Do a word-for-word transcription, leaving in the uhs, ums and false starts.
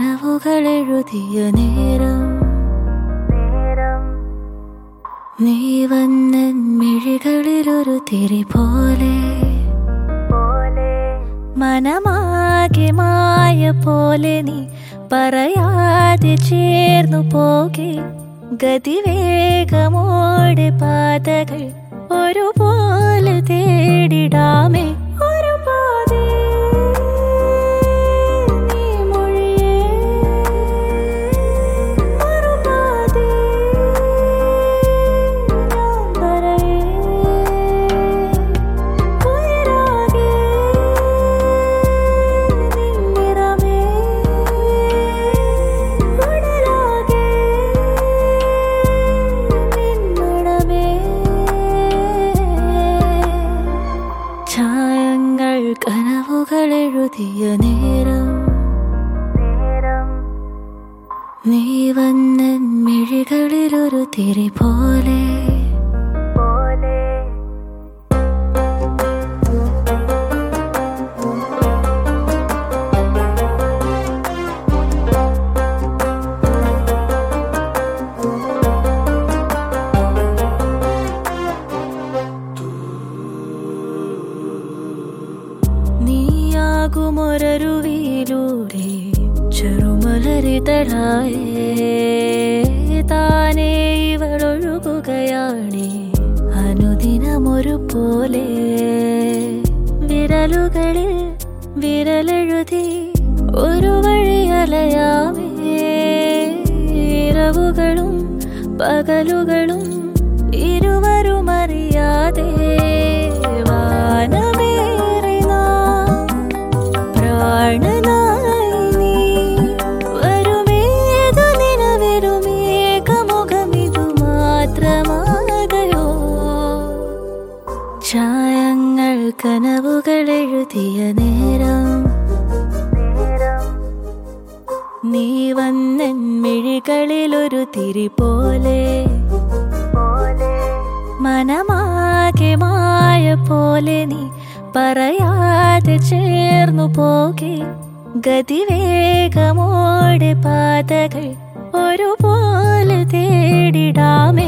കനവുകളെഴുതിയ നേരം നീ വന്നൻ മിഴികളിലൊരു തിരി പോലെ മനമാകെ മായ പോലെ നീ പറയാതെ ചേർന്നു പോകെ ഗതിവേഗമോടെ പാതകൾ ഒരുപോലെ തേടിടാമേ ഒരു പാതേ നീ മൊഴിയേ ഒരു പാതേ ഞാൻ പറയേ ഉയരാകെ നിന്നിറമേ ഉടലാകെ നിന്നടമേ ഛായങ്ങൾ കനവുകളെഴുതിയ നേരം നീ വന്നൻ മിഴികളിലൊരു തിരി പോലെ നീയാകുമൊരരുവിയിലൂടെ ചെറുമലരിതളായേ താനേ ഇവളൊഴുകുകയാണേ അനുദിനമൊരു പോലെ വിരലുകളിൽ വിരലെഴുതി ഒരു വഴിയലയാമേ ഇരവുകളും പകലുകളും ഇരുവരും അറിയാതെ വാനമേറി നാം പ്രാണനായി നീ വരുമേതു നിലവിലുമേകമുഖമിതു മാത്രമാകയോ ഛായങ്ങൾ കനവുകളെഴുതിയ നേരം നീ വന്നൻ മിഴികളിലൊരു തിരി പോലെ മനമാകെ മായ പോലെ നീ പറയാതെ ചേർന്നു പോകെ ഗതിവേഗമോടെ പാതകൾ ഒരുപോലെ തേടിടാമേ